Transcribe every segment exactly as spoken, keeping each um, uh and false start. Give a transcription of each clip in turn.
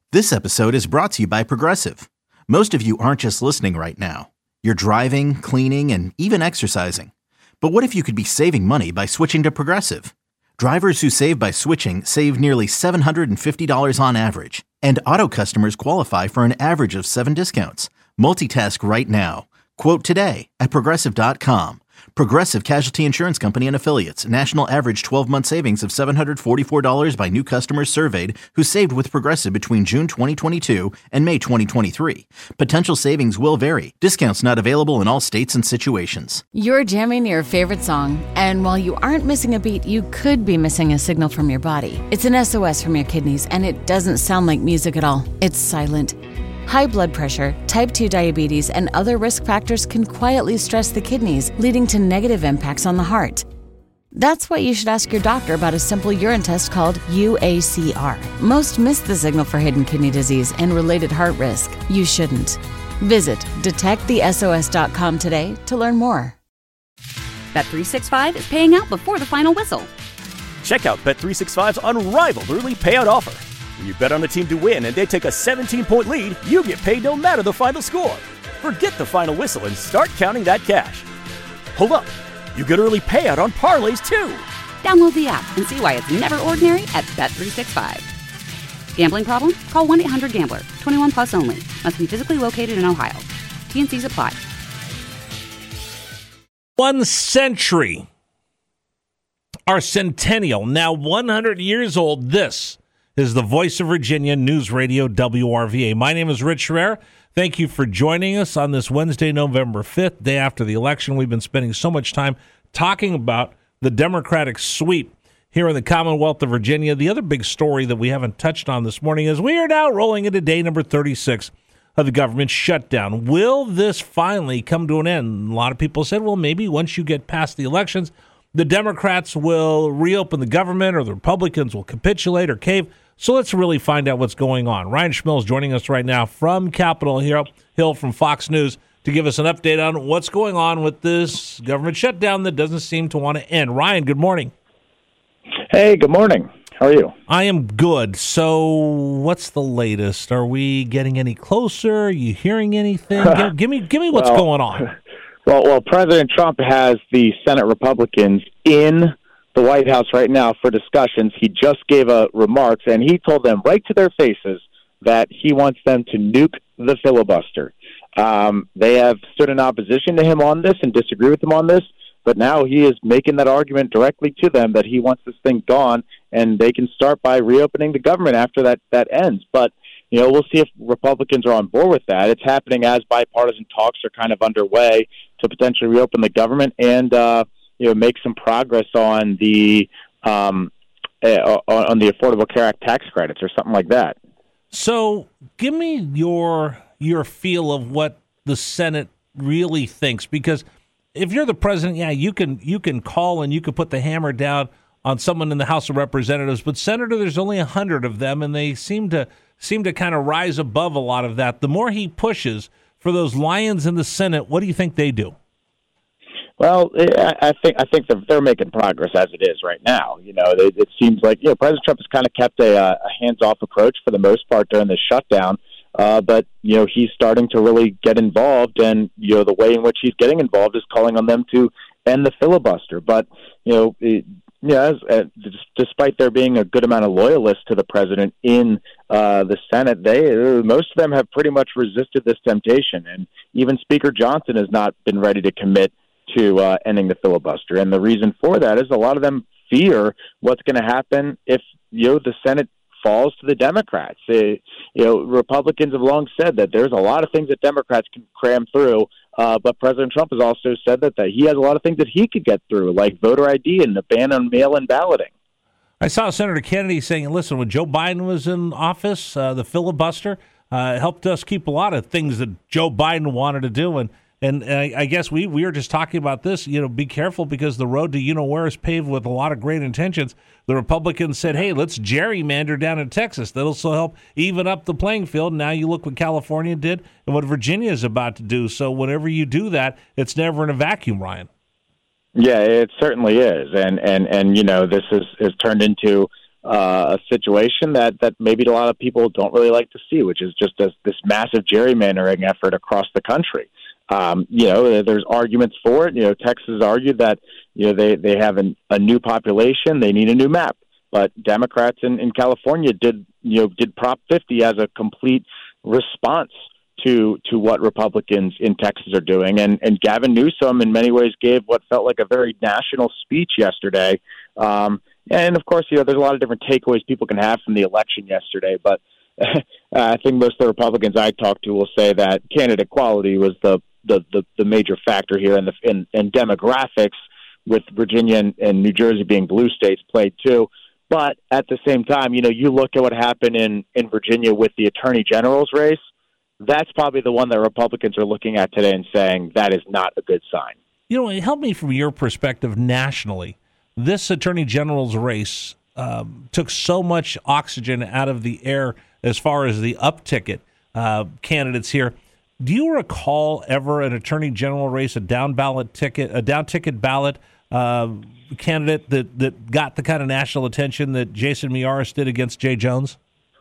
This episode is brought to you by Progressive. Most of you aren't just listening right now. You're driving, cleaning, and even exercising. But what if you could be saving money by switching to Progressive? Drivers who save by switching save nearly seven hundred fifty dollars on average. And auto customers qualify for an average of seven discounts. Multitask right now. Quote today at Progressive dot com. Progressive Casualty Insurance Company and Affiliates. National average twelve-month savings of seven hundred forty-four dollars by new customers surveyed who saved with Progressive between June twenty twenty-two and May twenty twenty-three. Potential savings will vary. Discounts not available in all states and situations. You're jamming your favorite song, and while you aren't missing a beat, you could be missing a signal from your body. It's an S O S from your kidneys, and it doesn't sound like music at all. It's silent. High blood pressure, type two diabetes, and other risk factors can quietly stress the kidneys, leading to negative impacts on the heart. That's why you should ask your doctor about a simple urine test called U A C R. Most miss the signal for hidden kidney disease and related heart risk. You shouldn't. Visit detect the S O S dot com today to learn more. Bet three sixty-five is paying out before the final whistle. Check out Bet three sixty-five's unrivaled early payout offer. When you bet on a team to win and they take a seventeen-point lead, you get paid no matter the final score. Forget the final whistle and start counting that cash. Hold up. You get early payout on parlays, too. Download the app and see why it's never ordinary at Bet three sixty-five. Gambling problem? Call one eight hundred gambler. twenty-one plus only. Must be physically located in Ohio. T and C's apply. One century. Our centennial, now one hundred years old. This is the Voice of Virginia News Radio W R V A. My name is Rich Herrera. Thank you for joining us on this Wednesday, November fifth, day after the election. We've been spending so much time talking about the Democratic sweep here in the Commonwealth of Virginia. The other big story that we haven't touched on this morning is we are now rolling into day number thirty-six of the government shutdown. Will this finally come to an end? A lot of people said, well, maybe once you get past the elections, the Democrats will reopen the government or the Republicans will capitulate or cave. So let's really find out what's going on. Ryan Schmilz joining us right now from Capitol Hill from Fox News to give us an update on what's going on with this government shutdown that doesn't seem to want to end. Ryan, good morning. Hey, good morning. How are you? I am good. So what's the latest? Are we getting any closer? Are you hearing anything? give, give me give me what's well, going on. Well, well, President Trump has the Senate Republicans in the White House right now for discussions. He just gave a remarks, and he told them right to their faces that he wants them to nuke the filibuster. Um, they have stood in opposition to him on this and disagree with him on this, but now he is making that argument directly to them that he wants this thing gone, and they can start by reopening the government after that, that ends. But, you know, we'll see if Republicans are on board with that. It's happening as bipartisan talks are kind of underway to potentially reopen the government and, uh, you know, make some progress on the um, uh, on the Affordable Care Act tax credits or something like that. So, give me your your feel of what the Senate really thinks, because if you're the president, yeah, you can you can call and you can put the hammer down on someone in the House of Representatives, but Senator, there's only a hundred of them, and they seem to seem to kind of rise above a lot of that. The more he pushes for those lions in the Senate, what do you think they do? Well, I think I think they're, they're making progress as it is right now. You know, it, it seems like you know President Trump has kind of kept a, a hands-off approach for the most part during the shutdown, uh, but you know he's starting to really get involved, and you know the way in which he's getting involved is calling on them to end the filibuster. But you know, it, yeah, uh, despite there being a good amount of loyalists to the president in uh, the Senate, they uh, most of them have pretty much resisted this temptation, and even Speaker Johnson has not been ready to commit to uh, ending the filibuster. And the reason for that is a lot of them fear what's going to happen if, you know, the Senate falls to the Democrats. They, you know, Republicans have long said that there's a lot of things that Democrats can cram through, uh, but President Trump has also said that, that he has a lot of things that he could get through, like voter I D and the ban on mail-in balloting. I saw Senator Kennedy saying, listen, when Joe Biden was in office, uh, the filibuster uh, helped us keep a lot of things that Joe Biden wanted to do, and And I, I guess we, we were just talking about this, you know, be careful because the road to you-know-where is paved with a lot of great intentions. The Republicans said, hey, let's gerrymander down in Texas. That'll also help even up the playing field. Now you look what California did and what Virginia is about to do. So whenever you do that, it's never in a vacuum, Ryan. Yeah, it certainly is. And, and, and you know, this is, is turned into uh, a situation that, that maybe a lot of people don't really like to see, which is just this, this massive gerrymandering effort across the country. Um, you know, there's arguments for it. You know, Texas argued that, you know, they, they have an, a new population, they need a new map. But Democrats in, in California did, you know, did Prop fifty as a complete response to to what Republicans in Texas are doing. And, and Gavin Newsom, in many ways, gave what felt like a very national speech yesterday. Um, and, of course, you know, there's a lot of different takeaways people can have from the election yesterday. But I think most of the Republicans I talked to will say that candidate quality was the the, the, the major factor here, and the in, in demographics, with Virginia and, and New Jersey being blue states, played too. But at the same time, you know, you look at what happened in, in Virginia with the Attorney General's race, that's probably the one that Republicans are looking at today and saying that is not a good sign. You know, help me from your perspective nationally. This Attorney General's race um, took so much oxygen out of the air as far as the up-ticket uh, candidates here. Do you recall ever an Attorney General race, a down ballot ticket, a down ticket ballot uh, candidate that, that got the kind of national attention that Jason Miyares did against Jay Jones?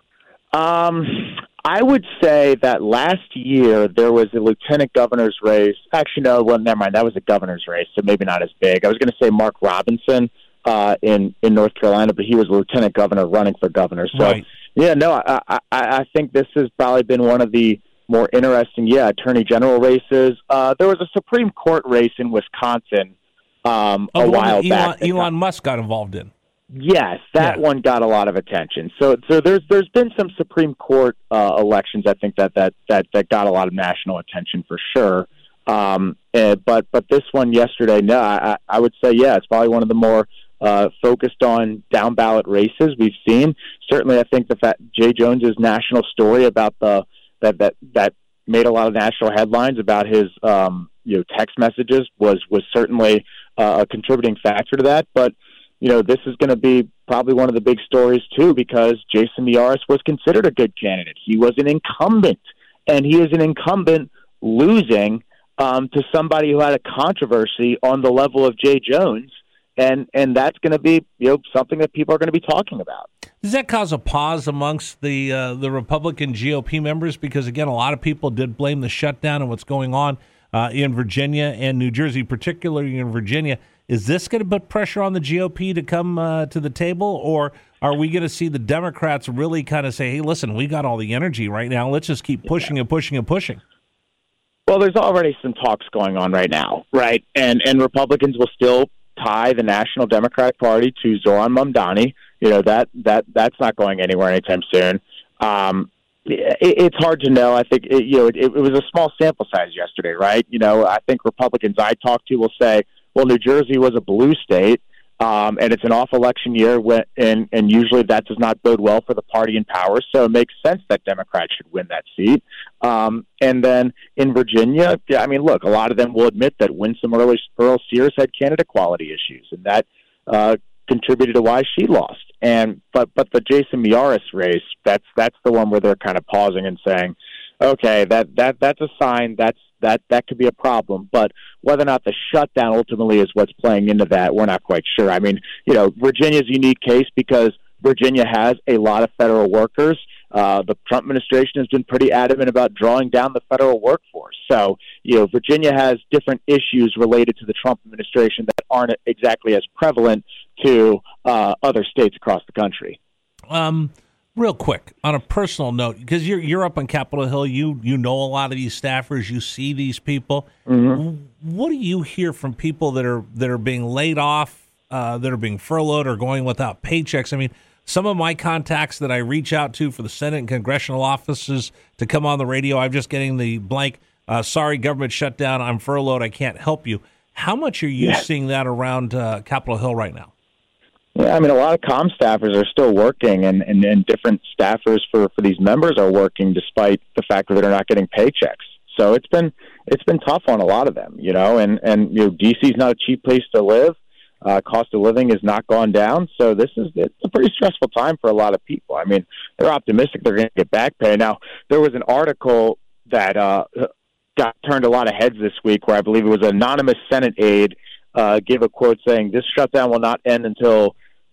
Um, I would say that last year there was a lieutenant governor's race. Actually, no, well, never mind. That was a governor's race, so maybe not as big. I was going to say Mark Robinson uh, in in North Carolina, but he was lieutenant governor running for governor. So, right. yeah, no, I, I, I think this has probably been one of the more interesting, yeah, attorney general races. Uh, there was a Supreme Court race in Wisconsin um, oh, a while Elon, back. Elon got, Musk got involved in. Yes, that yeah. one got a lot of attention. So, so there's there's been some Supreme Court uh, elections, I think that, that that that got a lot of national attention for sure. Um, and, but but this one yesterday, no, I, I would say yeah, it's probably one of the more uh, focused on down ballot races we've seen. Certainly, I think the fact Jay Jones's national story about the that that that made a lot of national headlines about his um, you know text messages was was certainly uh, a contributing factor to that. But you know this is going to be probably one of the big stories too, because Jason Miyares was considered a good candidate. He was an incumbent, and he is an incumbent losing um, to somebody who had a controversy on the level of Jay Jones. And and that's going to be you know something that people are going to be talking about. Does that cause a pause amongst the uh, the Republican G O P members? Because, again, a lot of people did blame the shutdown and what's going on uh, in Virginia and New Jersey, particularly in Virginia. Is this going to put pressure on the G O P to come uh, to the table, or are we going to see the Democrats really kind of say, hey, listen, we got all the energy right now. Let's just keep pushing yeah. and pushing and pushing? Well, there's already some talks going on right now, right? And and Republicans will still tie the National Democratic Party to Zohran Mamdani. You know, that that that's not going anywhere anytime soon. Um, it, it's hard to know. I think, it, you know, it, it was a small sample size yesterday, right? You know, I think Republicans I talk to will say, well, New Jersey was a blue state, um, and it's an off-election year, when, and, and usually that does not bode well for the party in power, so it makes sense that Democrats should win that seat. Um, and then in Virginia, I mean, look, a lot of them will admit that Winsome Earl, Earl Sears had candidate quality issues, and that uh, contributed to why she lost. And but but the Jason Miyares race, that's that's the one where they're kind of pausing and saying, okay, that that that's a sign that's that that could be a problem. But whether or not the shutdown ultimately is what's playing into that, we're not quite sure. I mean, you know, Virginia's a unique case because Virginia has a lot of federal workers. Uh, the Trump administration has been pretty adamant about drawing down the federal workforce. So, you know, Virginia has different issues related to the Trump administration that aren't exactly as prevalent to uh, other states across the country. Um, real quick, on a personal note, because you're you're up on Capitol Hill, you you know a lot of these staffers, you see these people. Mm-hmm. What do you hear from people that are that are being laid off, uh, that are being furloughed, or going without paychecks? I mean, some of my contacts that I reach out to for the Senate and congressional offices to come on the radio, I'm just getting the blank, uh, sorry, government shut down, I'm furloughed, I can't help you. How much are you yeah. seeing that around uh, Capitol Hill right now? Yeah, I mean, a lot of comm staffers are still working, and, and, and different staffers for, for these members are working despite the fact that they're not getting paychecks. So it's been it's been tough on a lot of them, you know, and, and you know, D C is not a cheap place to live. Uh, cost of living has not gone down, so this is it's a pretty stressful time for a lot of people. I mean, they're optimistic they're going to get back pay. Now, there was an article that uh, got turned a lot of heads this week where I believe it was an anonymous Senate aide uh, gave a quote saying, this shutdown will not end until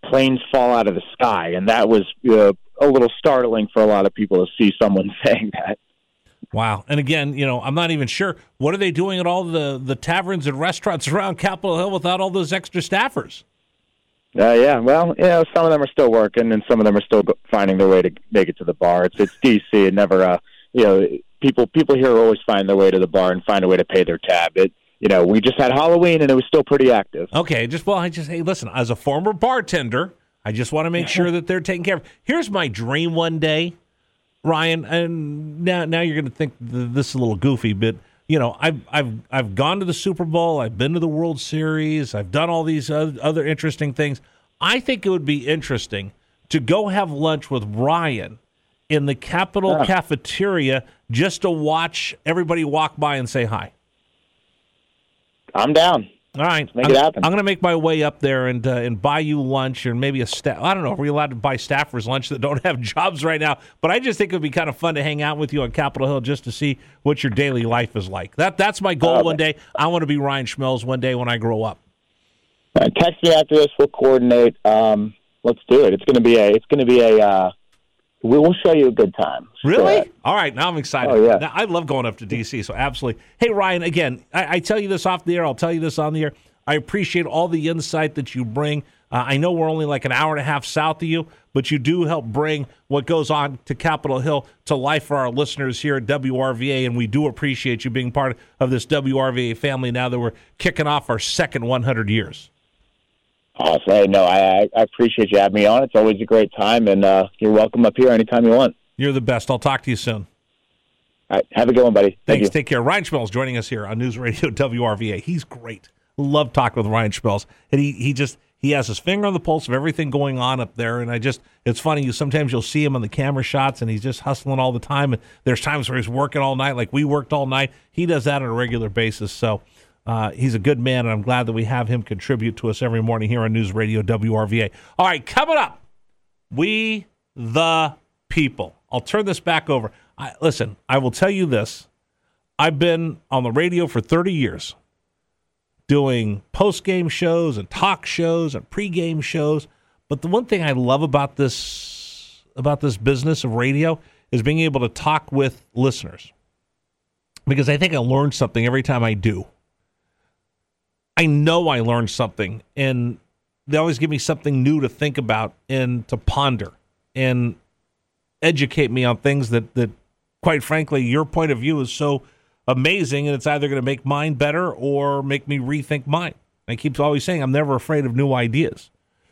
planes fall out of the sky, and that was uh, a little startling for a lot of people to see someone saying that. Wow. And again, you know, I'm not even sure, what are they doing at all the, the taverns and restaurants around Capitol Hill without all those extra staffers? Uh, yeah, well, you know, some of them are still working, and some of them are still finding their way to make it to the bar. It's it's D C, and never, uh, you know, people people here always find their way to the bar and find a way to pay their tab. It, you know, we just had Halloween, and it was still pretty active. Okay, just well, I just hey, listen, as a former bartender, I just want to make sure that they're taken care of. Here's my dream one day, Ryan, and now now you're going to think this is a little goofy, but you know, I've I've I've gone to the Super Bowl, I've been to the World Series, I've done all these other interesting things. I think it would be interesting to go have lunch with Ryan in the Capitol yeah. cafeteria just to watch everybody walk by and say hi. I'm down. All right, Let's make I'm, it happen. I'm going to make my way up there and uh, and buy you lunch, or maybe a staff. I don't know. Are we allowed to buy staffers lunch that don't have jobs right now? But I just think it would be kind of fun to hang out with you on Capitol Hill just to see what your daily life is like. That that's my goal. Uh, one day, I want to be Ryan Schmelz one day when I grow up. Uh, text me after this. We'll coordinate. Um, let's do it. It's going to be a. It's going to be a. Uh, we will show you a good time. Really? Uh, All right. Now I'm excited. Oh, yeah. Now, I love going up to D C. So absolutely. Hey Ryan, again, I, I tell you this off the air. I'll tell you this on the air. I appreciate all the insight that you bring. Uh, I know we're only like an hour and a half south of you, but you do help bring what goes on to Capitol Hill to life for our listeners here at W R V A, and we do appreciate you being part of this W R V A family now that we're kicking off our second one hundred years. Awesome. Hey, no, I, I appreciate you having me on. It's always a great time, and uh, you're welcome up here anytime you want. You're the best. I'll talk to you soon. All right. Have a good one, buddy. Thank Thanks. you. Take care. Ryan Schmelz joining us here on News Radio W R V A. He's great. Love talking with Ryan Schmelz. And he, he just he has his finger on the pulse of everything going on up there. And I just it's funny, you sometimes you'll see him on the camera shots and he's just hustling all the time. And there's times where he's working all night, like we worked all night. He does that on a regular basis. So uh, he's a good man, and I'm glad that we have him contribute to us every morning here on News Radio W R V A. All right, coming up, we the people. I'll turn this back over. I, listen, I will tell you this. I've been on the radio for thirty years. Doing post-game shows and talk shows and pre-game shows. But the one thing I love about this about this business of radio is being able to talk with listeners. Because I think I learn something every time I do. I know I learned something, and they always give me something new to think about and to ponder and educate me on things that, that quite frankly, your point of view is so amazing, and it's either going to make mine better or make me rethink mine. I keep always saying I'm never afraid of new ideas.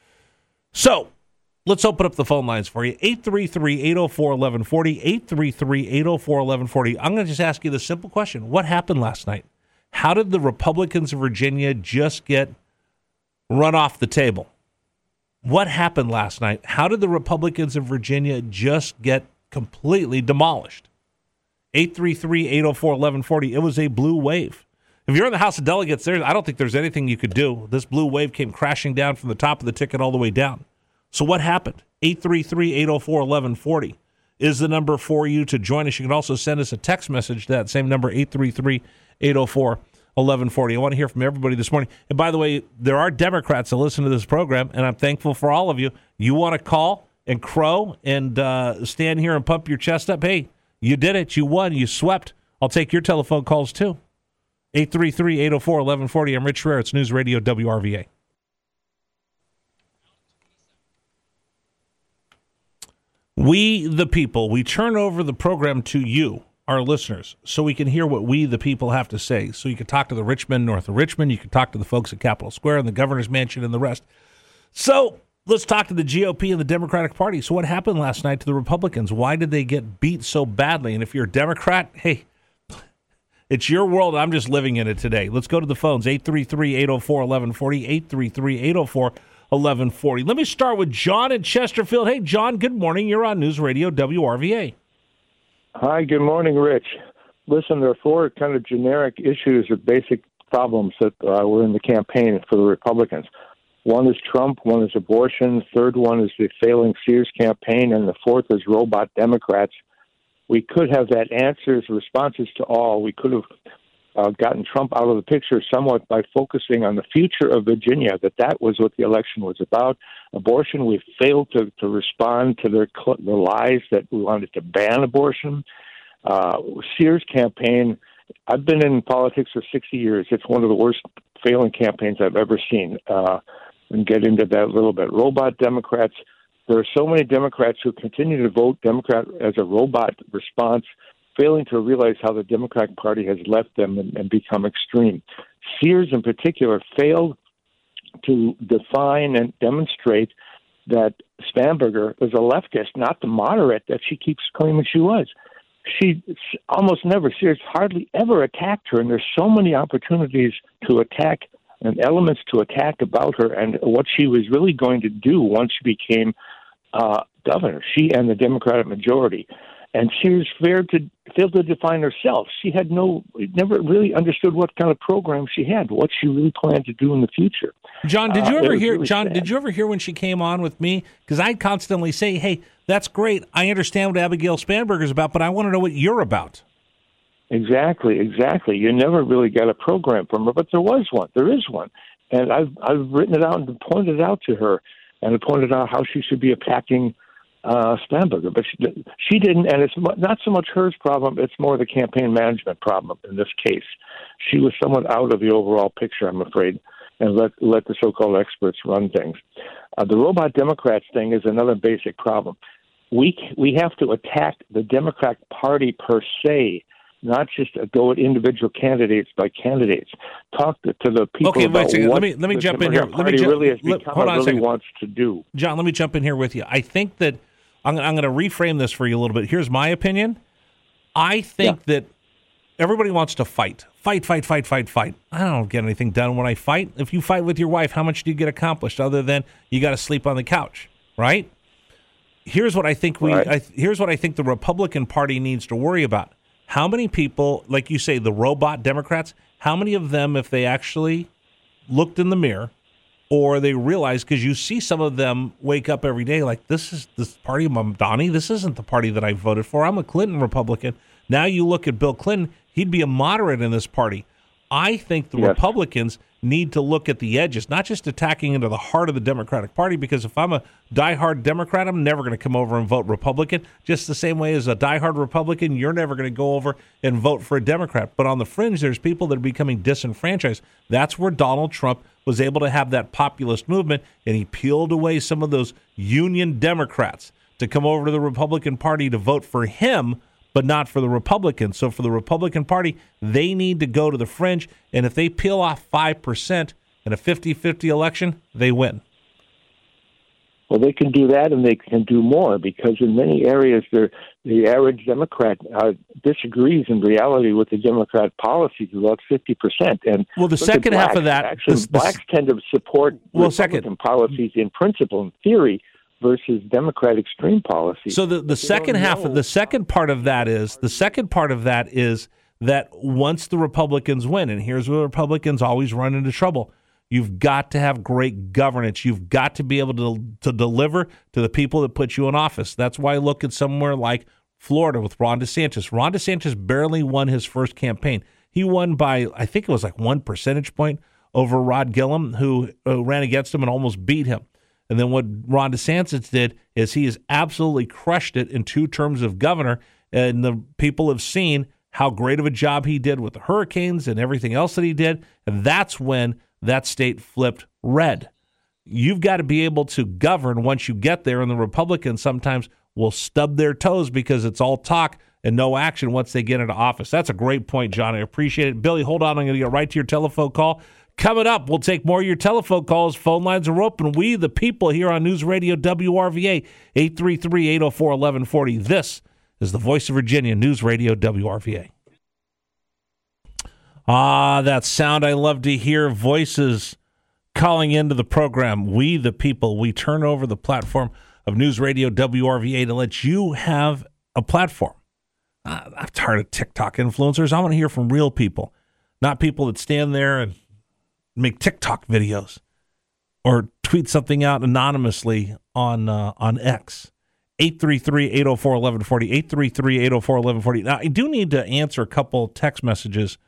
So let's open up the phone lines for you. eight three three, eight oh four, eleven forty, eight three three, eight oh four, eleven forty. I'm going to just ask you the simple question. What happened last night? How did the Republicans of Virginia just get run off the table? What happened last night? How did the Republicans of Virginia just get completely demolished? eight three three, eight oh four, eleven forty. It was a blue wave. If you're in the House of Delegates, there, I don't think there's anything you could do. This blue wave came crashing down from the top of the ticket all the way down. So what happened? eight three three, eight oh four, eleven forty is the number for you to join us. You can also send us a text message to that same number, eight three three, eight oh four, eleven forty. I want to hear from everybody this morning. And by the way, there are Democrats that listen to this program, and I'm thankful for all of you. You want to call and crow and uh, stand here and pump your chest up? Hey, you did it. You won. You swept. I'll take your telephone calls, too. eight three three, eight oh four, eleven forty. I'm Rich Schreier. It's News Radio W R V A. We, the people, we turn over the program to you, our listeners, so we can hear what we, the people, have to say. So you can talk to the rich men north of Richmond. You can talk to the folks at Capitol Square and the governor's mansion and the rest. So let's talk to the G O P and the Democratic Party. So what happened last night to the Republicans? Why did they get beat so badly? And if you're a Democrat, hey, it's your world. I'm just living in it today. Let's go to the phones, eight three three, eight oh four, eleven forty, eight three three, eight oh four, eleven forty. Let me start with John in Chesterfield. Hey, John, good morning. You're on News Radio W R V A. Hi, good morning, Rich. Listen, there are four kind of generic issues or basic problems that uh, were in the campaign for the Republicans. One is Trump, one is abortion, third one is the failing Sears campaign, and the fourth is robot Democrats. We could have had answers, responses to all. We could have uh, gotten Trump out of the picture somewhat by focusing on the future of Virginia, that that was what the election was about. Abortion, we failed to, to respond to their, their lies that we wanted to ban abortion. Uh, Sears campaign, I've been in politics for sixty years. It's one of the worst failing campaigns I've ever seen. Uh, and get into that a little bit. Robot Democrats, there are so many Democrats who continue to vote Democrat as a robot response, failing to realize how the Democratic Party has left them and, and become extreme. Sears, in particular, failed to define and demonstrate that Spanberger was a leftist, not the moderate that she keeps claiming she was. She almost never, Sears hardly ever attacked her, and there's so many opportunities to attack and elements to attack about her and what she was really going to do once she became uh, governor, she and the Democratic majority. And Sears failed to, failed to define herself. She had no, never really understood what kind of program she had, what she really planned to do in the future. John, did you uh, ever hear? Really John, sad. did you ever hear when she came on with me? Because I constantly say, "Hey, that's great. I understand what Abigail Spanberger is about, but I want to know what you're about." Exactly, exactly. You never really got a program from her, but there was one. There is one, and I've I've written it out and pointed it out to her, and I pointed out how she should be attacking uh, Spanberger, but she, she didn't. And it's not so much her problem; it's more the campaign management problem in this case. She was somewhat out of the overall picture, I'm afraid, and let let the so-called experts run things. Uh, the robot Democrats thing is another basic problem. We we have to attack the Democratic Party per se, not just go at individual candidates by candidates. Talk to, to the people okay, about wait a second. what let me let me the jump in here. Democratic Let me Party ju- really has let, become hold on and a really second. wants to do. John, let me jump in here with you. I think that I'm, I'm going to reframe this for you a little bit. Here's my opinion. I think Yeah. that everybody wants to fight. Fight, fight, fight, fight, fight. I don't get anything done when I fight. If you fight with your wife, how much do you get accomplished other than you got to sleep on the couch, right? Here's what I think we. Right. I, here's what I think the Republican Party needs to worry about. How many people, like you say, the robot Democrats, how many of them, if they actually looked in the mirror or they realized, because you see some of them wake up every day like, this is this party of Mamdani, this isn't the party that I voted for. I'm a Clinton Republican. Now you look at Bill Clinton, he'd be a moderate in this party. I think the Yes. Republicans need to look at the edges, not just attacking into the heart of the Democratic Party, because if I'm a diehard Democrat, I'm never going to come over and vote Republican, just the same way as a diehard Republican, you're never going to go over and vote for a Democrat. But on the fringe, there's people that are becoming disenfranchised. That's where Donald Trump was able to have that populist movement, and he peeled away some of those union Democrats to come over to the Republican Party to vote for him, but not for the Republicans. So for the Republican Party, they need to go to the fringe, and if they peel off five percent in a fifty-fifty election, they win. Well, they can do that, and they can do more, because in many areas, the average Democrat uh, disagrees in reality with the Democrat policies about fifty percent. And Well, the look at second half blacks. of that- actually, this- this- blacks tend to support Well, Republican second. policies in principle, in theory, versus Democrat extreme policies. So the, the second half of the second part of that is the second part of that is that once the Republicans win, and here's where Republicans always run into trouble, you've got to have great governance. You've got to be able to to deliver to the people that put you in office. That's why I look at somewhere like Florida with Ron DeSantis. Ron DeSantis barely won his first campaign. He won by, I think it was like one percentage point over Rod Gillum, who uh, ran against him and almost beat him. And then what Ron DeSantis did is he has absolutely crushed it in two terms of governor, and the people have seen how great of a job he did with the hurricanes and everything else that he did, and that's when that state flipped red. You've got to be able to govern once you get there, and the Republicans sometimes will stub their toes because it's all talk and no action once they get into office. That's a great point, John. I appreciate it. Billy, hold on. I'm going to get right to your telephone call. Coming up, we'll take more of your telephone calls. Phone lines are open. We, the people, here on News Radio W R V A, eight three three, eight oh four, eleven forty. This is the Voice of Virginia, News Radio W R V A. Ah, that sound I love to hear. Voices calling into the program. We, the people, we turn over the platform of News Radio W R V A to let you have a platform. Uh, I'm tired of TikTok influencers. I want to hear from real people, not people that stand there and make TikTok videos or tweet something out anonymously on uh, on X. eight three three, eight oh four, eleven forty. eight three three, eight oh four, eleven forty. Now, I do need to answer a couple text messages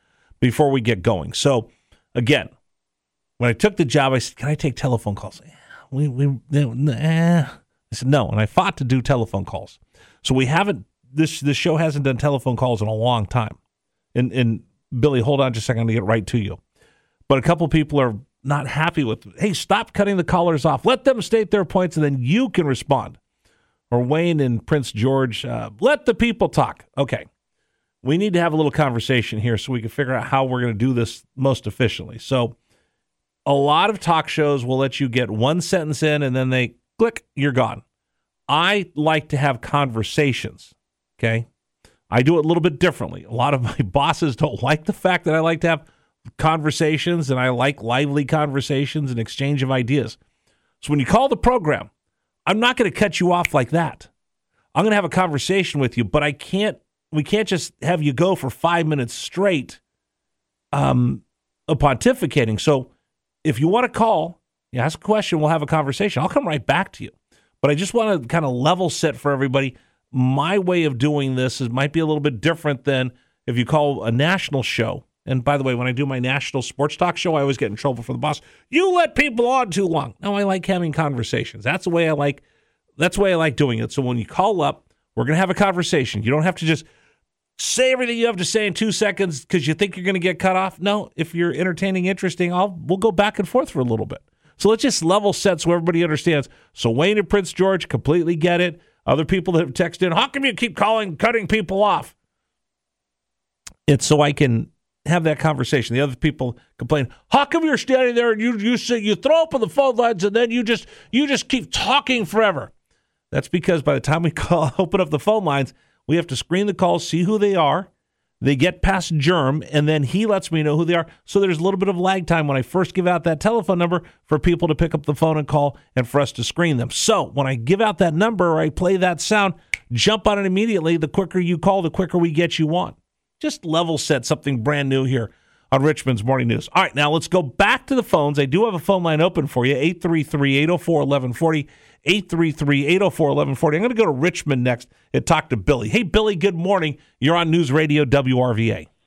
before we get going. So, again, when I took the job, I said, can I take telephone calls? We, we, eh. I said, no, and I fought to do telephone calls. So we haven't, this this show hasn't done telephone calls in a long time. And, and Billy, hold on just a second to get right to you. But a couple people are not happy with, hey, stop cutting the callers off. Let them state their points, and then you can respond. Or Wayne and Prince George, uh, let the people talk. Okay. We need to have a little conversation here so we can figure out how we're going to do this most efficiently. So a lot of talk shows will let you get one sentence in, and then they click, you're gone. I like to have conversations, okay? I do it a little bit differently. A lot of my bosses don't like the fact that I like to have conversations, and I like lively conversations and exchange of ideas. So when you call the program, I'm not going to cut you off like that. I'm going to have a conversation with you, but I can't, we can't just have you go for five minutes straight um, pontificating. So if you want to call, you ask a question, we'll have a conversation. I'll come right back to you. But I just want to kind of level set for everybody. My way of doing this is might be a little bit different than if you call a national show. And by the way, when I do my national sports talk show, I always get in trouble for the boss. You let people on too long. No, I like having conversations. That's the way I like. That's the way I like doing it. So when you call up, we're going to have a conversation. You don't have to just say everything you have to say in two seconds because you think you're going to get cut off. No, if you're entertaining, interesting, I'll we'll go back and forth for a little bit. So let's just level set so everybody understands. So Wayne and Prince George completely get it. Other people that have texted in, how come you keep calling, cutting people off? It's so I can have that conversation. The other people complain, how come you're standing there and you you say, you throw up on the phone lines and then you just you just keep talking forever? That's because by the time we call, open up the phone lines, we have to screen the calls, see who they are. They get past Germ, and then he lets me know who they are. So there's a little bit of lag time when I first give out that telephone number for people to pick up the phone and call and for us to screen them. So when I give out that number or I play that sound, jump on it immediately. The quicker you call, the quicker we get you on. Just level set something brand new here on Richmond's Morning News. All right, now let's go back to the phones. I do have a phone line open for you, eight three three, eight oh four, eleven forty, eight three three, eight oh four, eleven forty. I'm going to go to Richmond next and talk to Billy. Hey, Billy, good morning. You're on News Radio W R V A.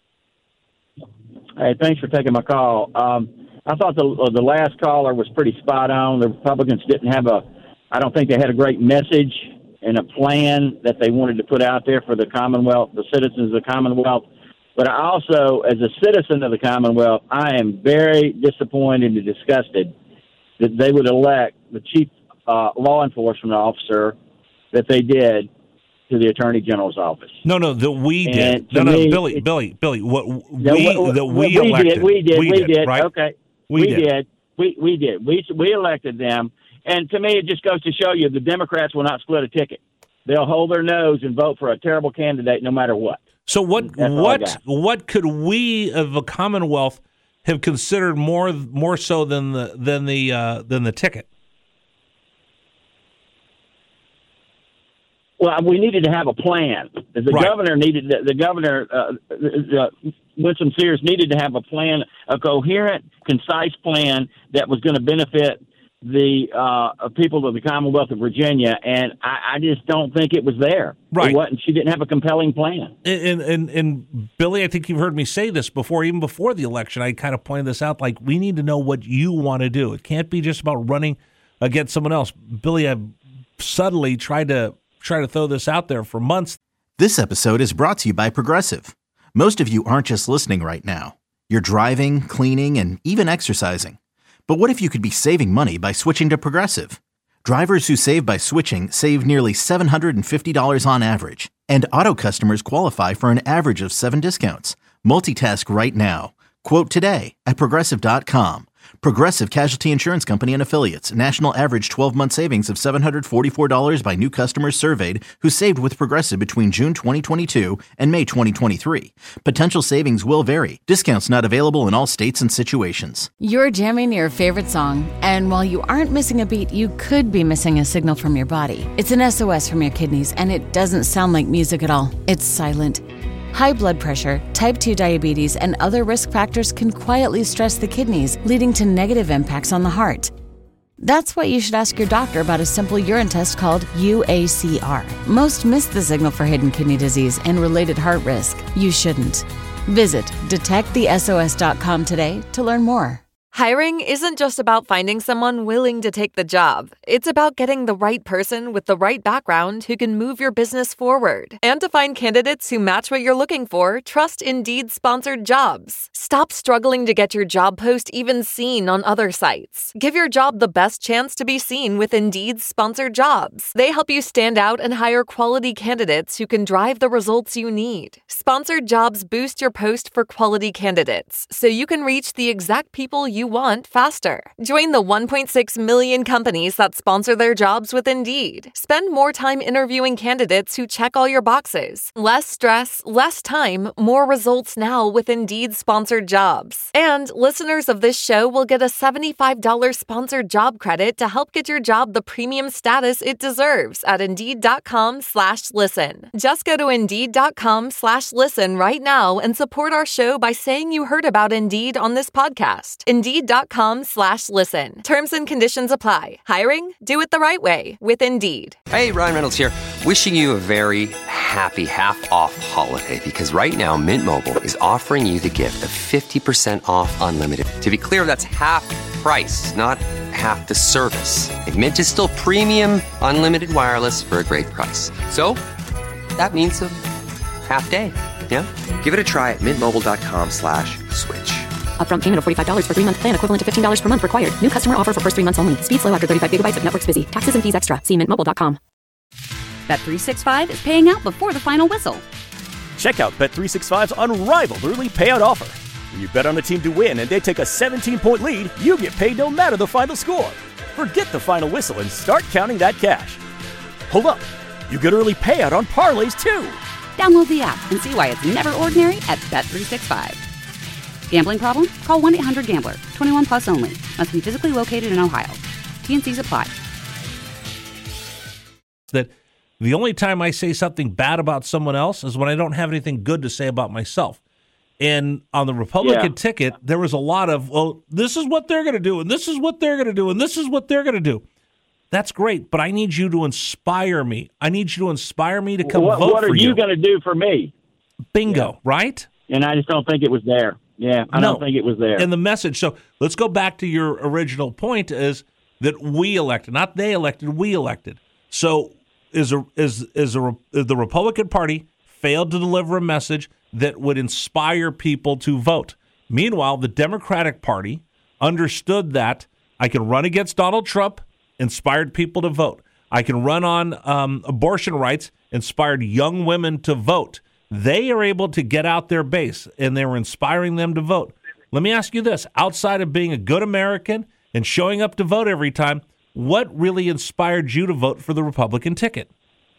Hey, thanks for taking my call. Um, I thought the uh, the last caller was pretty spot on. The Republicans didn't have a, I don't think they had a great message and a plan that they wanted to put out there for the Commonwealth, the citizens of the Commonwealth. But I also, as a citizen of the Commonwealth, I am very disappointed and disgusted that they would elect the chief uh, law enforcement officer that they did to the Attorney General's office. No, no, that we did. No, me, no, Billy, Billy, Billy, what we, no, that we, we elected. Did, we did, we, we did, did, right? Okay. We, we did. did. We, we did. We, we elected them. And to me, it just goes to show you the Democrats will not split a ticket. They'll hold their nose and vote for a terrible candidate no matter what. So what That's what what could we of a Commonwealth have considered more more so than the than the uh, than the ticket? Well, we needed to have a plan. The Right. governor needed the, the governor uh, uh, Winsome Sears needed to have a plan, a coherent, concise plan that was going to benefit the uh, people of the Commonwealth of Virginia, and I, I just don't think it was there. Right. It wasn't, she didn't have a compelling plan. And, and and Billy, I think you've heard me say this before, even before the election. I kind of pointed this out. Like, we need to know what you want to do. It can't be just about running against someone else. Billy, I've subtly tried to try to throw this out there for months. This episode is brought to you by Progressive. Most of you aren't just listening right now. You're driving, cleaning, and even exercising. But what if you could be saving money by switching to Progressive? Drivers who save by switching save nearly seven hundred fifty dollars on average. And auto customers qualify for an average of seven discounts. Multitask right now. Quote today at Progressive dot com. Progressive Casualty Insurance Company and Affiliates. National average twelve-month savings of seven hundred forty-four dollars by new customers surveyed who saved with Progressive between June twenty twenty-two and May twenty twenty-three. Potential savings will vary. Discounts not available in all states and situations. You're jamming your favorite song, and while you aren't missing a beat, you could be missing a signal from your body. It's an S O S from your kidneys, and it doesn't sound like music at all. It's silent. High blood pressure, type two diabetes, and other risk factors can quietly stress the kidneys, leading to negative impacts on the heart. That's why you should ask your doctor about a simple urine test called U A C R. Most miss the signal for hidden kidney disease and related heart risk. You shouldn't. Visit detect the S O S dot com today to learn more. Hiring isn't just about finding someone willing to take the job. It's about getting the right person with the right background who can move your business forward. And to find candidates who match what you're looking for, trust Indeed sponsored jobs. Stop struggling to get your job post even seen on other sites. Give your job the best chance to be seen with Indeed sponsored jobs. They help you stand out and hire quality candidates who can drive the results you need. Sponsored jobs boost your post for quality candidates, so you can reach the exact people you want faster. Join the one point six million companies that sponsor their jobs with Indeed. Spend more time interviewing candidates who check all your boxes. Less stress, less time, more results now with Indeed sponsored jobs. And listeners of this show will get a seventy-five dollars sponsored job credit to help get your job the premium status it deserves at Indeed.com slash listen. Just go to Indeed.com slash listen right now and support our show by saying you heard about Indeed on this podcast. Indeed.com slash listen. Terms and conditions apply. Hiring? Do it the right way with Indeed. Hey, Ryan Reynolds here. Wishing you a very happy half-off holiday because right now Mint Mobile is offering you the gift of fifty percent off unlimited. To be clear, that's half price, not half the service. Like Mint is still premium unlimited wireless for a great price. So that means a half day. Yeah? Give it a try at mintmobile.com slash switch. Upfront payment of forty-five dollars for three-month plan equivalent to fifteen dollars per month required. New customer offer for first three months only. Speed slow after thirty-five gigabytes if network's busy. Taxes and fees extra. See mint mobile dot com. Bet three sixty-five is paying out before the final whistle. Check out Bet three sixty-five's unrivaled early payout offer. When you bet on a team to win and they take a seventeen-point lead, you get paid no matter the final score. Forget the final whistle and start counting that cash. Hold up. You get early payout on parlays, too. Download the app and see why it's never ordinary at Bet three sixty-five. Gambling problem? Call one eight hundred gambler. twenty-one plus only. Must be physically located in Ohio. T N Cs apply. That the only time I say something bad about someone else is when I don't have anything good to say about myself. And on the Republican Yeah. ticket, there was a lot of, well, this is what they're going to do, and this is what they're going to do, and this is what they're going to do. That's great, but I need you to inspire me. I need you to inspire me to come what, vote what for are you. you going to do for me? Bingo, Yeah. right? And I just don't think it was there. Yeah, I No. don't think it was there. And the message. So let's go back to your original point: is that we elected, not they elected, we elected. So is a is is a is the Republican Party failed to deliver a message that would inspire people to vote. Meanwhile, the Democratic Party understood that I can run against Donald Trump, inspired people to vote. I can run on um, abortion rights, inspired young women to vote. They are able to get out their base, and they were inspiring them to vote. Let me ask you this. Outside of being a good American and showing up to vote every time, what really inspired you to vote for the Republican ticket?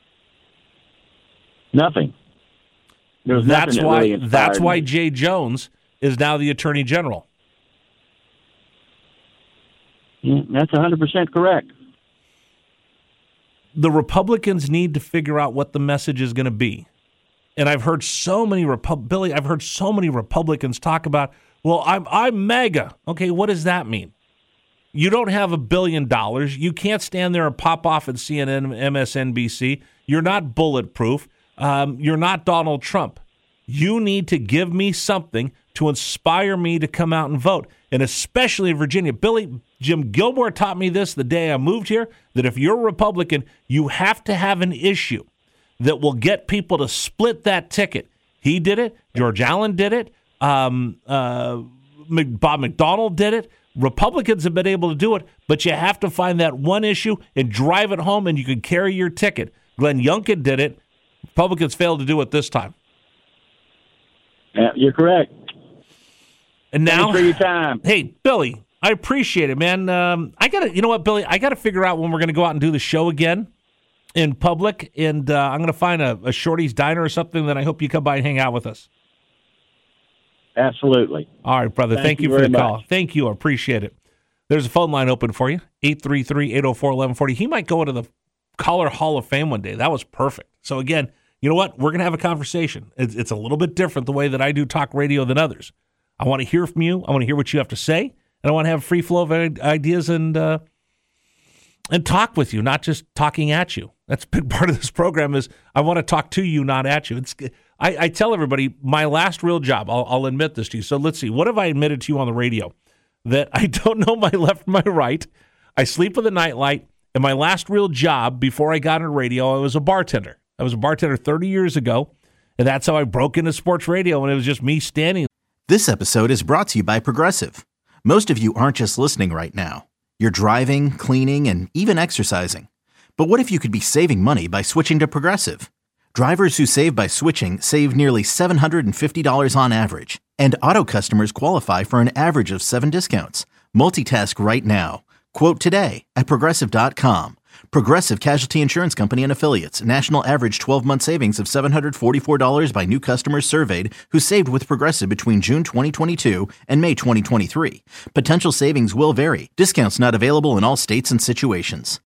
Nothing. There was That's nothing that why really inspired that's why me. Jay Jones is now the Attorney General. Yeah, that's one hundred percent correct. The Republicans need to figure out what the message is going to be. And I've heard so many Repu- Billy, I've heard so many Republicans talk about, well, I'm I'm MAGA. Okay, what does that mean? You don't have a billion dollars. You can't stand there and pop off at C N N, M S N B C. You're not bulletproof. Um, you're not Donald Trump. You need to give me something to inspire me to come out and vote. And especially in Virginia. Billy, Jim Gilmore taught me this the day I moved here, that if you're a Republican, you have to have an issue that will get people to split that ticket. He did it. George Allen did it. Um, uh, Bob McDonnell did it. Republicans have been able to do it, but you have to find that one issue and drive it home, and you can carry your ticket. Glenn Youngkin did it. Republicans failed to do it this time. Yeah, you're correct. And now, Thanks for your time. Hey, Billy, I appreciate it, man. Um, I gotta, you know what, Billy? I gotta figure out when we're gonna go out and do the show again in public, and uh, I'm gonna find a, a Shorty's Diner or something. That I hope you come by and hang out with us. Absolutely. All right, brother. Thank, Thank you, you for the very call. much. Thank you. I appreciate it. There's a phone line open for you, eight three three, eight oh four, eleven forty. He might go into the Caller Hall of Fame one day. That was perfect. So, again, you know what? We're going to have a conversation. It's, it's a little bit different the way that I do talk radio than others. I want to hear from you. I want to hear what you have to say. And I want to have a free flow of ideas and uh, and talk with you, not just talking at you. That's a big part of this program is I want to talk to you, not at you. It's I, I tell everybody my last real job, I'll, I'll admit this to you. So let's see. What have I admitted to you on the radio? That I don't know my left from my right. I sleep with a nightlight. And my last real job before I got into radio, I was a bartender. I was a bartender thirty years ago. And that's how I broke into sports radio. And it was just me standing. This episode is brought to you by Progressive. Most of you aren't just listening right now. You're driving, cleaning, and even exercising. But what if you could be saving money by switching to Progressive? Drivers who save by switching save nearly seven hundred fifty dollars on average. And auto customers qualify for an average of seven discounts. Multitask right now. Quote today at Progressive dot com. Progressive Casualty Insurance Company and Affiliates. National average twelve-month savings of seven hundred forty-four dollars by new customers surveyed who saved with Progressive between June twenty twenty-two and May twenty twenty-three. Potential savings will vary. Discounts not available in all states and situations.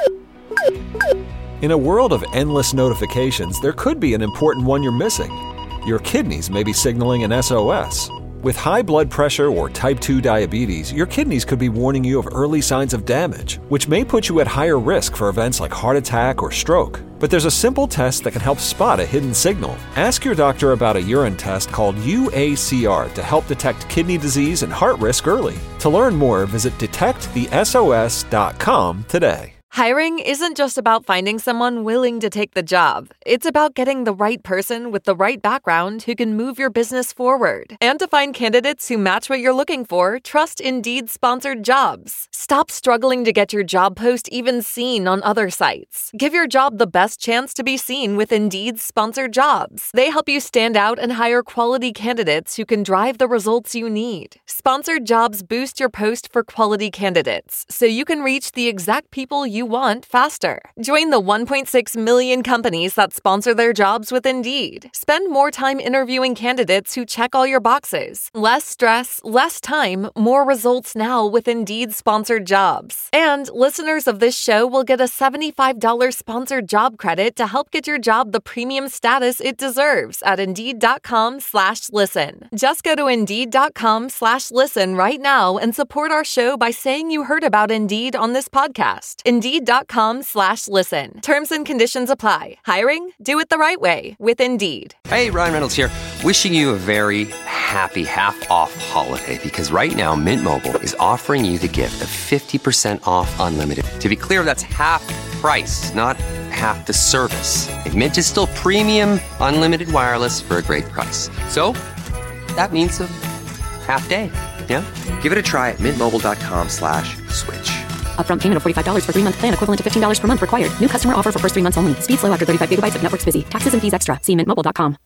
In a world of endless notifications, there could be an important one you're missing. Your kidneys may be signaling an S O S. With high blood pressure or type two diabetes, your kidneys could be warning you of early signs of damage, which may put you at higher risk for events like heart attack or stroke. But there's a simple test that can help spot a hidden signal. Ask your doctor about a urine test called U A C R to help detect kidney disease and heart risk early. To learn more, visit detect the S O S dot com today. Hiring isn't just about finding someone willing to take the job. It's about getting the right person with the right background who can move your business forward. And to find candidates who match what you're looking for, trust Indeed sponsored jobs. Stop struggling to get your job post even seen on other sites. Give your job the best chance to be seen with Indeed sponsored jobs. They help you stand out and hire quality candidates who can drive the results you need. Sponsored jobs boost your post for quality candidates, so you can reach the exact people you want faster. Join the one point six million companies that sponsor their jobs with Indeed. Spend more time interviewing candidates who check all your boxes. Less stress, less time, more results now with Indeed sponsored jobs. And listeners of this show will get a seventy-five dollars sponsored job credit to help get your job the premium status it deserves at Indeed.com slash listen. Just go to Indeed.com slash listen right now and support our show by saying you heard about Indeed on this podcast. Indeed.com slash listen. Terms and conditions apply. Hiring? Do it the right way with Indeed. Hey, Ryan Reynolds here. Wishing you a very happy half-off holiday because right now Mint Mobile is offering you the gift of fifty percent off unlimited. To be clear, that's half price, not half the service. And Mint is still premium unlimited wireless for a great price. So that means a half day. Yeah? Give it a try at mintmobile.com slash switch. Upfront payment of forty-five dollars for three-month plan equivalent to fifteen dollars per month required. New customer offer for first three months only. Speed slow after thirty-five gigabytes if network's busy. Taxes and fees extra. See mint mobile dot com.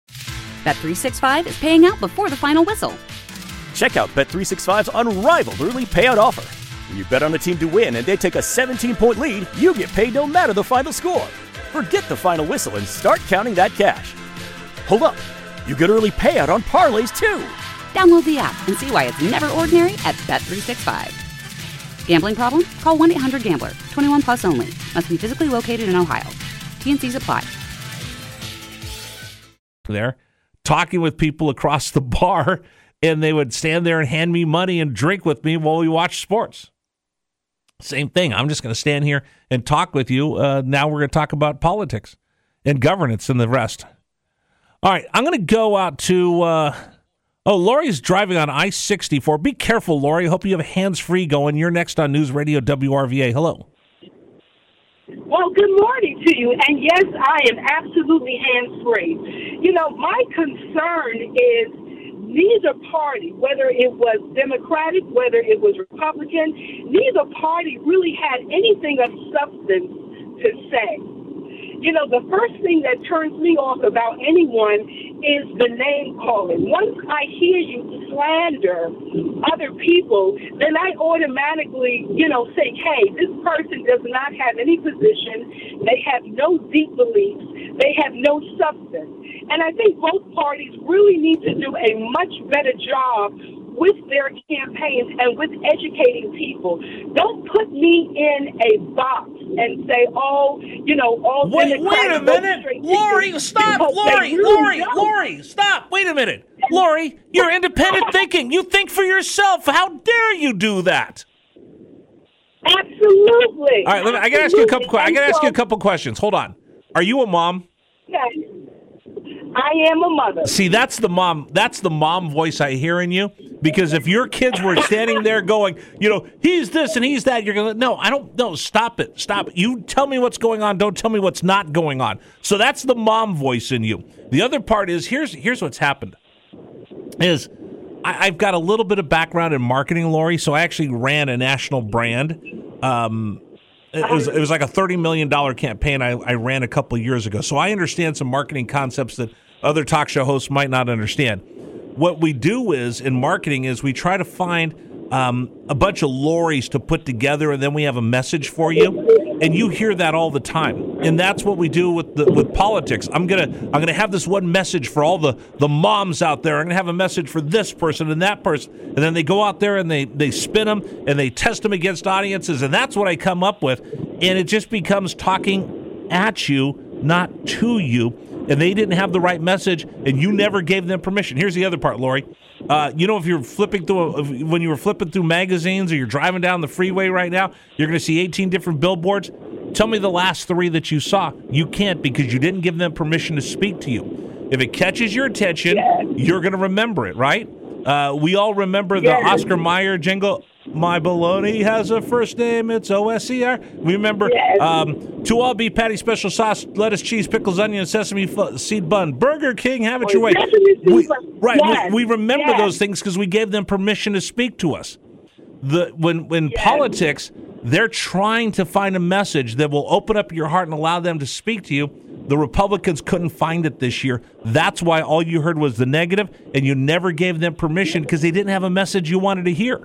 Bet three sixty-five is paying out before the final whistle. Check out Bet three sixty-five's unrivaled early payout offer. When you bet on a team to win and they take a seventeen-point lead, you get paid no matter the final score. Forget the final whistle and start counting that cash. Hold up. You get early payout on parlays, too. Download the app and see why it's never ordinary at Bet three sixty-five. Gambling problem? Call one eight hundred gambler. twenty-one plus only. Must be physically located in Ohio. T N Cs apply. There, talking with people across the bar, and they would stand there and hand me money and drink with me while we watch sports. Same thing. I'm just going to stand here and talk with you. Uh, now we're going to talk about politics and governance and the rest. All right, I'm going to go out to... Uh, Oh, Lori's driving on I sixty-four. Be careful, Lori. Hope you have hands-free going. You're next on News Radio W R V A. Hello. Well, good morning to you. And yes, I am absolutely hands-free. You know, my concern is neither party, whether it was Democratic, whether it was Republican, neither party really had anything of substance to say. You know, the first thing that turns me off about anyone is the name calling. Once I hear you slander other people, then I automatically, you know, say, hey, this person does not have any position. They have no deep beliefs. They have no substance. And I think both parties really need to do a much better job with their campaigns and with educating people. Don't put me in a box and say, oh, you know, all Wait, wait a minute. Lori, stop. Lori, really Lori, don't. Lori, stop. Wait a minute. Lori, you're independent thinking. You think for yourself. How dare you do that? Absolutely. All right, let me, I got to ask you a couple I got to ask you a couple questions. Hold on. Are you a mom? Yeah. I am a mother. See, that's the mom. That's the mom voice I hear in you. Because if your kids were standing there going, you know, he's this and he's that, you're going to, no, I don't, no, stop it, stop it. You tell me what's going on. Don't tell me what's not going on. So that's the mom voice in you. The other part is, here's here's what's happened. Is I, I've got a little bit of background in marketing, Lori, so I actually ran a national brand. Um, it was it was like a thirty million dollars campaign I, I ran a couple of years ago. So I understand some marketing concepts that other talk show hosts might not understand. What we do is, in marketing, is we try to find um, a bunch of Lories to put together, and then we have a message for you. And you hear that all the time. And that's what we do with the, with politics. I'm gonna I'm gonna have this one message for all the, the moms out there. I'm gonna have a message for this person and that person. And then they go out there and they, they spin them and they test them against audiences. And that's what I come up with. And it just becomes talking at you, not to you. And they didn't have the right message, and you never gave them permission. Here's the other part, Lori. Uh, you know, if you're flipping through, a, when you were flipping through magazines or you're driving down the freeway right now, you're going to see eighteen different billboards. Tell me the last three that you saw. You can't because you didn't give them permission to speak to you. If it catches your attention, you're going to remember it, right? Uh, we all remember the Yes. Oscar Mayer jingle. My bologna has a first name. It's O S E R. We remember Yes. um, to all beef patty, special sauce, lettuce, cheese, pickles, onion, sesame f- seed bun. Burger King, have it your way. We, right. Yes. We, we remember Yes. those things because we gave them permission to speak to us. The when when politics, they're trying to find a message that will open up your heart and allow them to speak to you. The Republicans couldn't find it this year. That's why all you heard was the negative, and you never gave them permission because they didn't have a message you wanted to hear.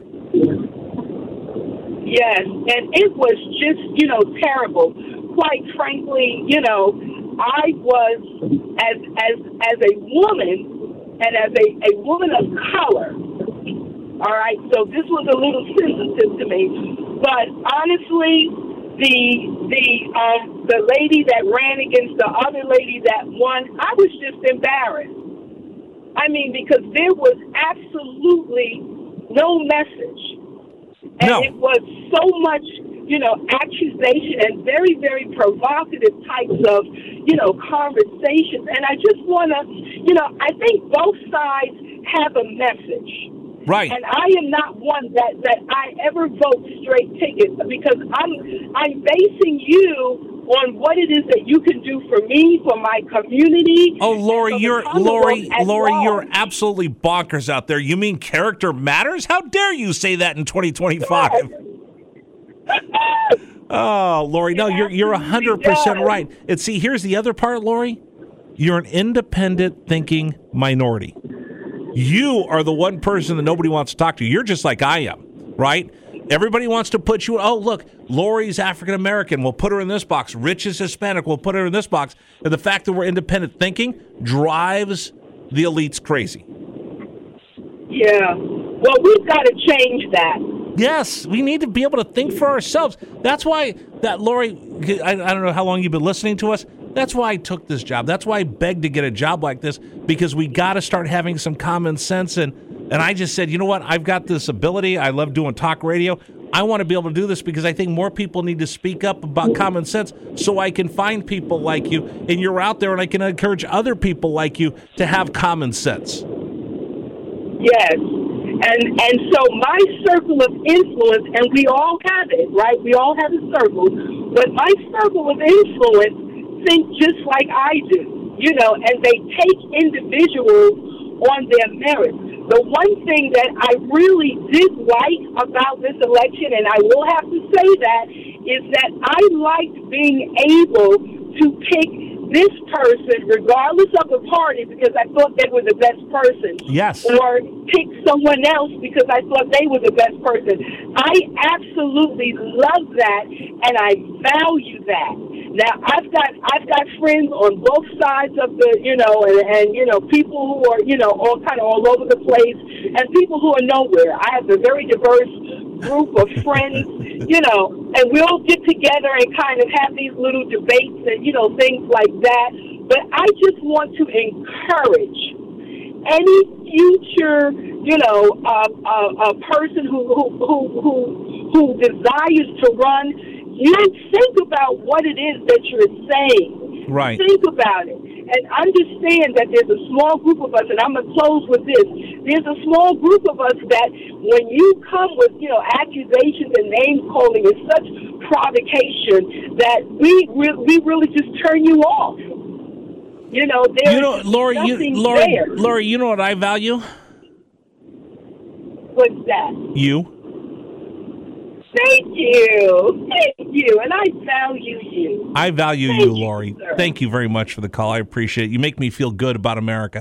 Yes, and it was just, you know, terrible. Quite frankly, you know, I was, as as as a woman and as a, a woman of color, all right, so this was a little sensitive to me. But honestly, the the um, the lady that ran against the other lady that won, I was just embarrassed. I mean, because there was absolutely no message. And no. It was so much, you know, accusation and very, very provocative types of, you know, conversations. And I just want to, you know, I think both sides have a message. Right. And I am not one that, that I ever vote straight tickets because I'm I'm basing you on what it is that you can do for me, for my community. Oh, Lori, you're Lori, Lori, well. you're absolutely bonkers out there. You mean character matters? How dare you say that in twenty twenty-five? Oh, Lori, no, you're you're a hundred percent right. And see, here's the other part, Lori. You're an independent thinking minority. You are the one person that nobody wants to talk to. You're just like I am, right? Everybody wants to put you, oh, look, Lori's African-American. We'll put her in this box. Rich is Hispanic. We'll put her in this box. And the fact that we're independent thinking drives the elites crazy. Yeah. Well, we've got to change that. Yes, we need to be able to think for ourselves. That's why that, Lori, I, I don't know how long you've been listening to us. That's why I took this job. That's why I begged to get a job like this, because we got to start having some common sense. And, and I just said, you know what? I've got this ability. I love doing talk radio. I want to be able to do this because I think more people need to speak up about common sense so I can find people like you. And you're out there, and I can encourage other people like you to have common sense. Yes. And and so my circle of influence, and we all have it, right? We all have a circle. But my circle of influence think just like I do, you know, and they take individuals on their merits. The one thing that I really did like about this election, and I will have to say that, is that I liked being able to pick this person, regardless of the party, because I thought they were the best person. Yes. Or pick someone else because I thought they were the best person. I absolutely love that, and I value that. Now, I've got I've got friends on both sides of the, you know, and, and you know, people who are, you know, all kind of all over the place, and people who are nowhere. I have a very diverse group of friends, you know, and we'll get together and kind of have these little debates and, you know, things like that. But I just want to encourage any future, you know, uh, uh, a person who who, who who who desires to run, you think about what it is that you're saying. Right. Think about it. and understand that there's a small group of us, and I'm going to close with this. There's a small group of us that when you come with, you know, accusations and name calling is such provocation that we re- we really just turn you off. You know, there's you know, Lori, nothing you, Lori, there. Lori, you know what I value? What's that? You. Thank you. Thank you. And I value you. I value Thank you, you, Lori. sir. Thank you very much for the call. I appreciate it. You make me feel good about America.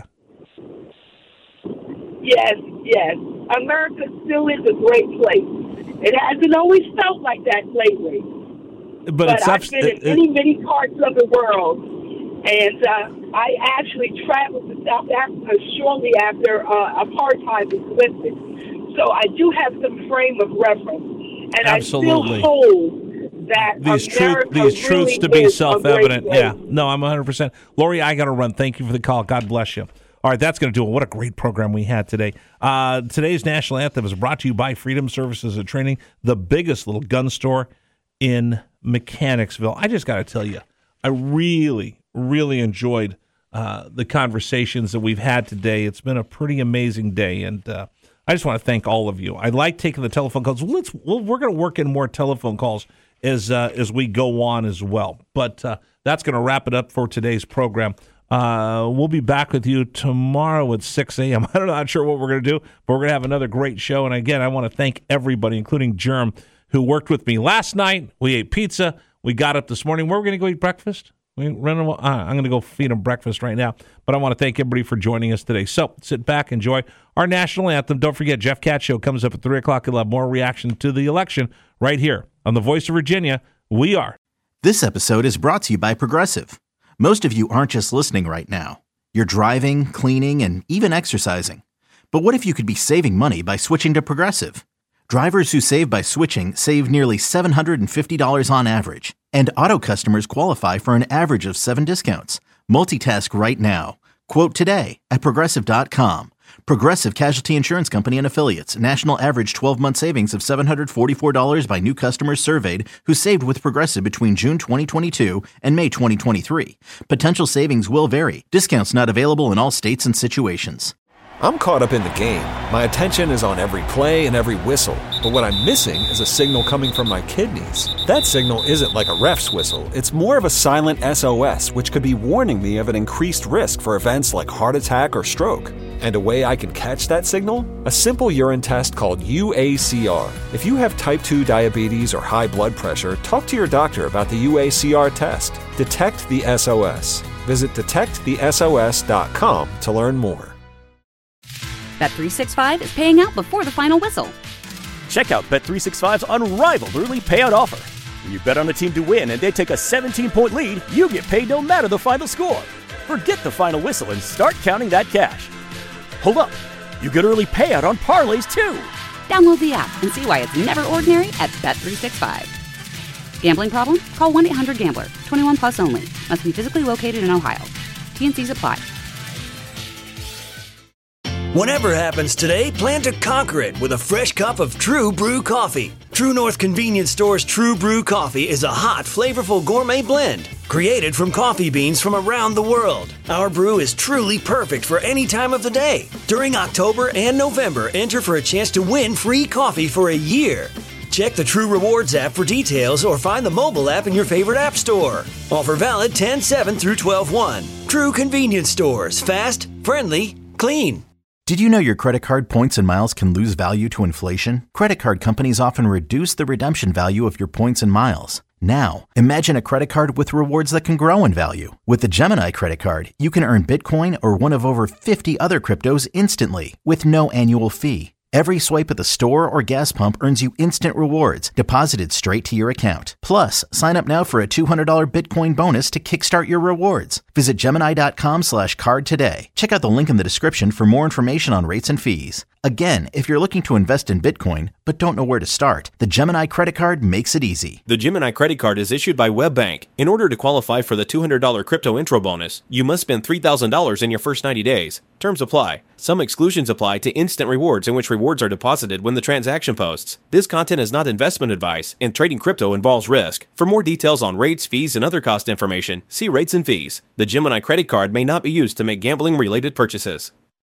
Yes, yes. America still is a great place. It hasn't always felt like that lately. But, But it's I've up, been in it, many, many parts of the world. And uh, I actually traveled to South Africa shortly after uh, apartheid was lifted. So I do have some frame of reference. And Absolutely. I still hold that these America truth, these really truths to be is a self-evident. great place. Yeah, no, I'm one hundred percent. Lori, I got to run. Thank you for the call. God bless you. All right, that's going to do it. What a great program we had today. Uh, today's National Anthem is brought to you by Freedom Services and Training, the biggest little gun store in Mechanicsville. I just got to tell you, I really, really enjoyed uh, the conversations that we've had today. It's been a pretty amazing day, and uh, I just want to thank all of you. I like taking the telephone calls. Let's we'll, we're going to work in more telephone calls as uh, as we go on as well. But uh, that's going to wrap it up for today's program. Uh, we'll be back with you tomorrow at six a.m. I'm not sure what we're going to do, but we're going to have another great show. And again, I want to thank everybody, including Germ, who worked with me last night. We ate pizza. We got up this morning. Where are we going to go eat breakfast? We run. Uh, I'm going to go feed them breakfast right now. But I want to thank everybody for joining us today. So sit back, enjoy our national anthem. Don't forget, Jeff Katz Show comes up at three o'clock. You'll have more reaction to the election right here on the Voice of Virginia. We are. This episode is brought to you by Progressive. Most of you aren't just listening right now. You're driving, cleaning, and even exercising. But what if you could be saving money by switching to Progressive? Drivers who save by switching save nearly seven hundred fifty dollars on average. And auto customers qualify for an average of seven discounts. Multitask right now. Quote today at Progressive dot com. Progressive Casualty Insurance Company and Affiliates. National average twelve-month savings of seven hundred forty-four dollars by new customers surveyed who saved with Progressive between June twenty twenty-two and May twenty twenty-three. Potential savings will vary. Discounts not available in all states and situations. I'm caught up in the game. My attention is on every play and every whistle. But what I'm missing is a signal coming from my kidneys. That signal isn't like a ref's whistle. It's more of a silent S O S, which could be warning me of an increased risk for events like heart attack or stroke. And a way I can catch that signal? A simple urine test called U A C R. If you have type two diabetes or high blood pressure, talk to your doctor about the U A C R test. Detect the S O S. Visit detect the S O S dot com to learn more. Bet three sixty-five is paying out before the final whistle. Check out Bet three sixty-five's unrivaled early payout offer. When you bet on a team to win and they take a seventeen-point lead, you get paid no matter the final score. Forget the final whistle and start counting that cash. Hold up. You get early payout on parlays, too. Download the app and see why it's never ordinary at Bet three sixty-five. Gambling problem? Call one eight hundred gambler. twenty-one plus only. Must be physically located in Ohio. T N Cs apply. Whatever happens today, plan to conquer it with a fresh cup of True Brew coffee. True North Convenience Store's True Brew coffee is a hot, flavorful gourmet blend created from coffee beans from around the world. Our brew is truly perfect for any time of the day. During October and November, enter for a chance to win free coffee for a year. Check the True Rewards app for details or find the mobile app in your favorite app store. Offer valid ten seven through twelve one. True Convenience Stores. Fast, friendly, clean. Did you know your credit card points and miles can lose value to inflation? Credit card companies often reduce the redemption value of your points and miles. Now, imagine a credit card with rewards that can grow in value. With the Gemini credit card, you can earn Bitcoin or one of over fifty other cryptos instantly with no annual fee. Every swipe at the store or gas pump earns you instant rewards deposited straight to your account. Plus, sign up now for a two hundred dollars Bitcoin bonus to kickstart your rewards. Visit Gemini.com slash card today. Check out the link in the description for more information on rates and fees. Again, if you're looking to invest in Bitcoin but don't know where to start, the Gemini credit card makes it easy. The Gemini credit card is issued by WebBank. In order to qualify for the two hundred dollars crypto intro bonus, you must spend three thousand dollars in your first ninety days. Terms Terms apply. Some exclusions apply to instant rewards in which rewards are deposited when the transaction posts. This content is not investment advice, and trading crypto involves risk. For more details on rates, fees, and other cost information, see rates and fees. The Gemini credit card may not be used to make gambling-related purchases.